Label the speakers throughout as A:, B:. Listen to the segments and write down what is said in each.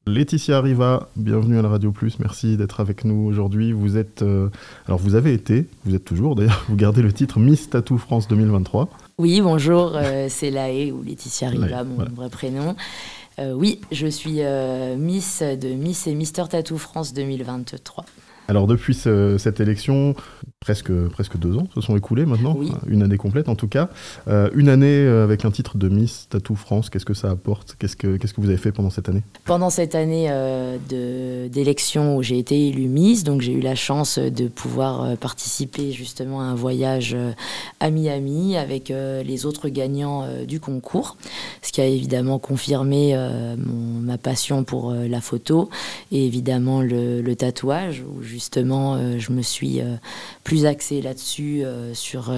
A: Laetitia Riva, bienvenue à la Radio Plus, merci d'être avec nous aujourd'hui. Vous êtes, vous êtes toujours d'ailleurs, vous gardez le titre Miss Tattoo France 2023.
B: Oui, bonjour, c'est Laë ou Laetitia Riva, mon vrai prénom. Oui, je suis Miss et Mister Tattoo France 2023.
A: Alors depuis cette élection, presque 2 ans se sont écoulés maintenant,
B: oui.
A: Une année complète en tout cas. Une année avec un titre de Miss Tattoo France, qu'est-ce que ça apporte ? Qu'est-ce que vous avez fait pendant cette année ?
B: Pendant cette année d'élection où j'ai été élue Miss, donc j'ai eu la chance de pouvoir participer justement à un voyage à Miami avec les autres gagnants du concours, ce qui a évidemment confirmé ma passion pour la photo et évidemment le tatouage, où justement je me suis plus axée là-dessus sur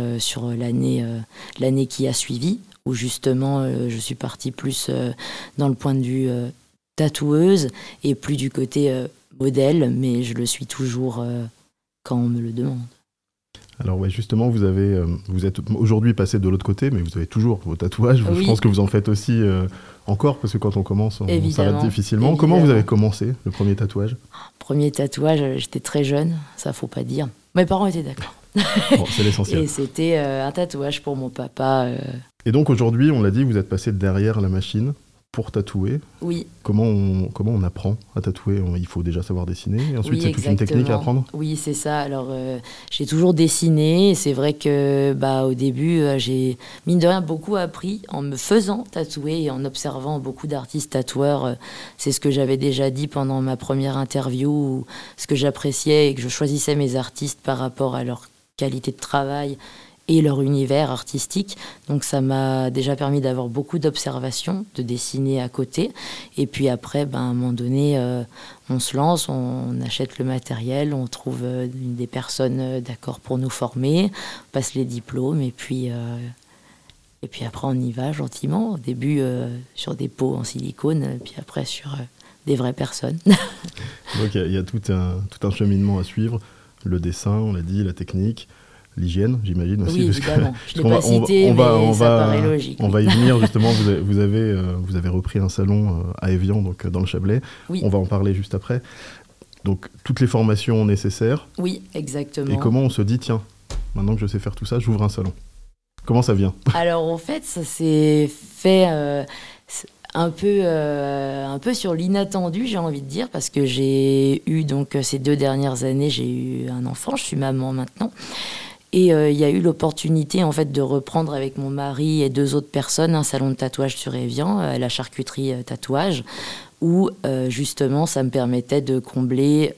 B: l'année qui a suivi, où justement je suis partie plus dans le point de vue tatoueuse et plus du côté modèle, mais je le suis toujours quand on me le demande.
A: Alors ouais, justement, vous êtes aujourd'hui passé de l'autre côté, mais vous avez toujours vos tatouages. Oui. Je pense que vous en faites aussi encore, parce que quand on commence, on s'arrête difficilement. Comment vous avez commencé le premier tatouage ?
B: Premier tatouage, j'étais très jeune, ça faut pas dire. Mes parents étaient d'accord.
A: Bon, c'est l'essentiel.
B: Et c'était un tatouage pour mon papa.
A: Et donc aujourd'hui, on l'a dit, vous êtes passé derrière la machine pour tatouer.
B: Oui.
A: Comment on apprend à tatouer ? Il faut déjà savoir dessiner, et ensuite c'est toute une technique à apprendre ?
B: Oui, c'est ça. Alors, j'ai toujours dessiné, et c'est vrai que au début, j'ai, mine de rien, beaucoup appris en me faisant tatouer et en observant beaucoup d'artistes tatoueurs. C'est ce que j'avais déjà dit pendant ma première interview, ce que j'appréciais et que je choisissais mes artistes par rapport à leur qualité de travail et leur univers artistique. Donc ça m'a déjà permis d'avoir beaucoup d'observations, de dessiner à côté. Et puis après, à un moment donné, on se lance, on achète le matériel, on trouve des personnes d'accord pour nous former, on passe les diplômes et puis après on y va gentiment. Au début sur des pots en silicone, puis après sur des vraies personnes.
A: Donc il y a tout un cheminement à suivre. Le dessin, on l'a dit, la technique. L'hygiène, j'imagine aussi.
B: Oui, évidemment. Je ne l'ai pas cité, mais ça paraît logique.
A: On va y venir, justement. Vous avez repris un salon à Évian, donc dans le Chablais.
B: Oui.
A: On va en parler juste après. Donc, toutes les formations nécessaires.
B: Oui, exactement.
A: Et comment on se dit, tiens, maintenant que je sais faire tout ça, j'ouvre un salon. Comment ça vient ?
B: Alors, en fait, ça s'est fait un peu sur l'inattendu, j'ai envie de dire, parce que j'ai eu, donc, ces 2 dernières années, j'ai eu un enfant, je suis maman maintenant. Et il y a eu l'opportunité en fait de reprendre avec mon mari et 2 autres personnes un salon de tatouage sur Évian, la charcuterie tatouage, où justement ça me permettait de combler,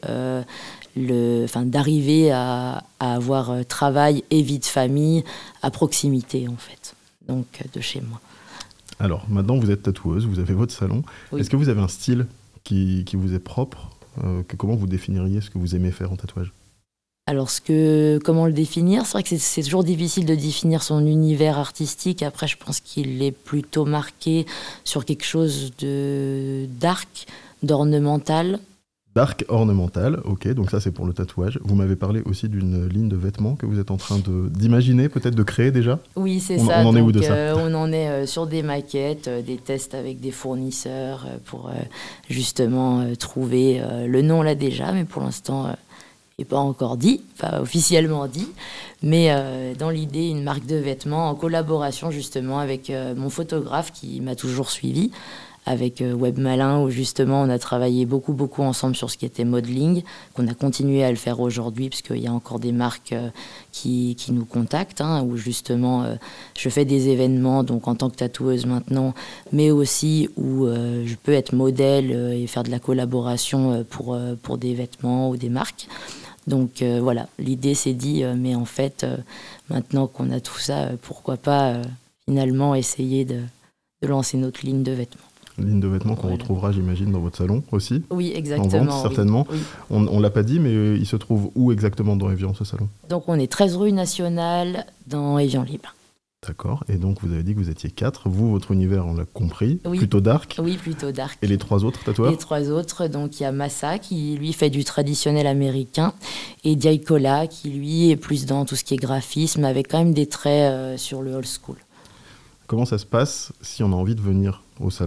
B: d'arriver à avoir travail et vie de famille à proximité en fait, donc de chez moi.
A: Alors maintenant vous êtes tatoueuse, vous avez votre salon. Oui. Est-ce que vous avez un style qui vous est propre ? Comment vous définiriez ce que vous aimez faire en tatouage ?
B: Alors, comment le définir ? C'est vrai que c'est toujours difficile de définir son univers artistique. Après, je pense qu'il est plutôt marqué sur quelque chose de dark, d'ornemental.
A: Dark, ornemental, ok, donc ça c'est pour le tatouage. Vous m'avez parlé aussi d'une ligne de vêtements que vous êtes en train d'imaginer, peut-être de créer déjà ?
B: Oui, c'est ça.
A: On en est où de ça ?
B: On en est sur des maquettes, des tests avec des fournisseurs pour justement trouver le nom là déjà, mais pour l'instant... pas encore dit, pas officiellement dit, mais dans l'idée, une marque de vêtements en collaboration justement avec mon photographe qui m'a toujours suivi, avec Web Malin, où justement on a travaillé beaucoup ensemble sur ce qui était modeling, qu'on a continué à le faire aujourd'hui, parce qu'il y a encore des marques qui nous contactent, où justement je fais des événements donc en tant que tatoueuse maintenant, mais aussi où je peux être modèle et faire de la collaboration pour des vêtements ou des marques. Donc voilà, l'idée s'est dit, mais en fait, maintenant qu'on a tout ça, pourquoi pas finalement essayer de lancer notre ligne de vêtements.
A: Une ligne de vêtements qu'on retrouvera, j'imagine, dans votre salon aussi.
B: Oui, exactement.
A: En vente, certainement.
B: Oui.
A: On ne l'a pas dit, mais il se trouve où exactement dans Évian, ce salon ?
B: Donc on est 13 rue Nationale, dans Évian Libre.
A: D'accord. Et donc, vous avez dit que vous étiez 4. Vous, votre univers, on l'a compris,
B: oui.
A: Plutôt dark.
B: Oui, plutôt dark.
A: Et les 3 autres tatoueurs ?
B: Les 3 autres, donc il y a Massa, qui lui fait du traditionnel américain, et Diakola, qui lui est plus dans tout ce qui est graphisme, avec quand même des traits sur le old school.
A: Comment ça se passe si on a envie de venir au salon ?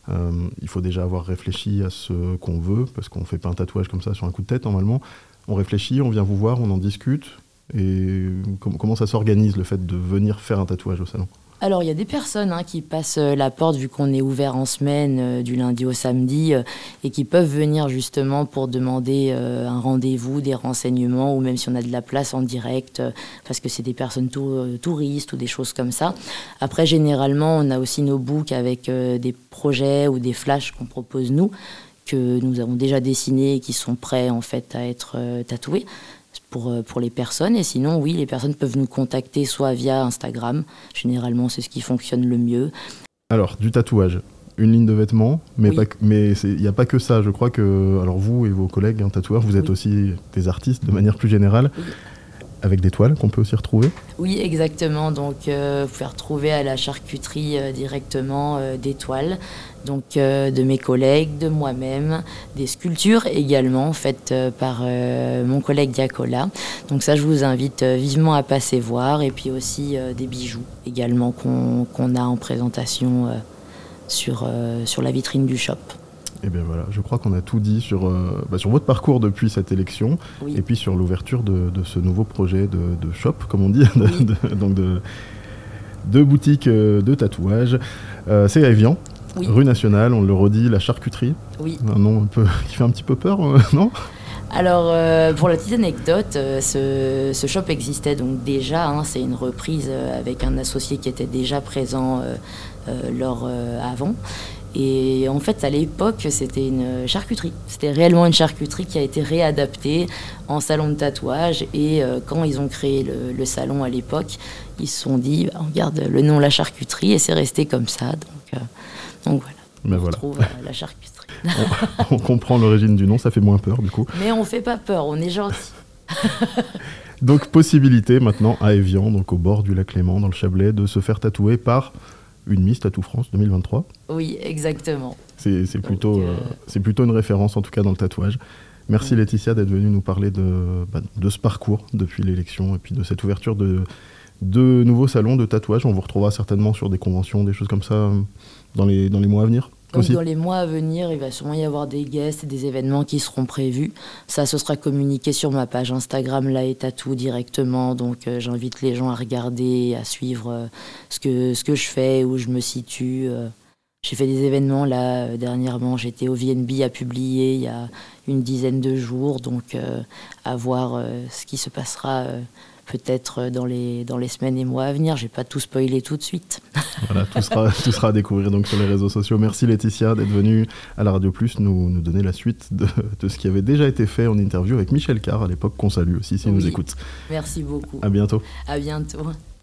A: Il faut déjà avoir réfléchi à ce qu'on veut, parce qu'on ne fait pas un tatouage comme ça sur un coup de tête normalement. On réfléchit, on vient vous voir, on en discute. Et comment ça s'organise le fait de venir faire un tatouage au salon ?
B: Alors, il y a des personnes qui passent la porte, vu qu'on est ouvert en semaine, du lundi au samedi, et qui peuvent venir justement pour demander un rendez-vous, des renseignements, ou même si on a de la place en direct, parce que c'est des personnes touristes ou des choses comme ça. Après, généralement, on a aussi nos books avec des projets ou des flashs qu'on propose nous, que nous avons déjà dessinés et qui sont prêts en fait à être tatoués. Pour les personnes. Et sinon, oui, les personnes peuvent nous contacter soit via Instagram. Généralement, c'est ce qui fonctionne le mieux.
A: Alors, du tatouage, une ligne de vêtements, mais
B: oui.
A: Il n'y a pas que ça. Je crois que alors vous et vos collègues tatoueurs, vous êtes aussi des artistes de manière plus générale. Oui. Avec des toiles qu'on peut aussi retrouver ?
B: Oui, exactement. Donc, vous pouvez retrouver à la charcuterie directement des toiles, donc de mes collègues, de moi-même, des sculptures également faites par mon collègue Diacola. Donc ça, je vous invite vivement à passer voir. Et puis aussi des bijoux également qu'on a en présentation sur la vitrine du shop.
A: Et bien voilà, je crois qu'on a tout dit sur votre parcours depuis cette élection, oui. Et puis sur l'ouverture de ce nouveau projet de shop, comme on dit, oui. Donc de boutique de tatouage. C'est à Évian, oui. Rue Nationale, on le redit, la charcuterie.
B: Oui.
A: Un nom qui fait un petit peu peur, non ?
B: Alors, pour la petite anecdote, ce shop existait donc déjà. C'est une reprise avec un associé qui était déjà présent avant. Et en fait, à l'époque, c'était une charcuterie. C'était réellement une charcuterie qui a été réadaptée en salon de tatouage. Et quand ils ont créé le salon à l'époque, ils se sont dit, on garde le nom La Charcuterie, et c'est resté comme ça. Donc voilà, on retrouve la charcuterie.
A: On comprend l'origine du nom, ça fait moins peur du coup.
B: Mais on ne fait pas peur, on est gentil.
A: Donc possibilité maintenant à Évian, donc au bord du lac Léman, dans le Chablais, de se faire tatouer par une Miss Tattoo France 2023.
B: Oui, exactement.
A: C'est plutôt une référence, en tout cas, dans le tatouage. Merci Laetitia d'être venue nous parler de ce parcours depuis l'élection et puis de cette ouverture de nouveaux salons de tatouage. On vous retrouvera certainement sur des conventions, des choses comme ça, dans les mois à venir.
B: Donc dans les mois à venir, il va sûrement y avoir des guests et des événements qui seront prévus. Ça, ce sera communiqué sur ma page Instagram Lae Tattoo directement. Donc j'invite les gens à regarder, à suivre ce que je fais, où je me situe. J'ai fait des événements là dernièrement. J'étais au VNB à publier il y a une dizaine de jours. Donc à voir ce qui se passera peut-être dans les semaines et mois à venir. Je n'ai pas tout spoilé tout de suite.
A: Voilà, tout sera à découvrir donc sur les réseaux sociaux. Merci Laetitia d'être venue à la Radio Plus nous donner la suite de ce qui avait déjà été fait en interview avec Michel Carr à l'époque, qu'on salue aussi s'il nous écoute.
B: Merci beaucoup.
A: À bientôt.
B: À bientôt.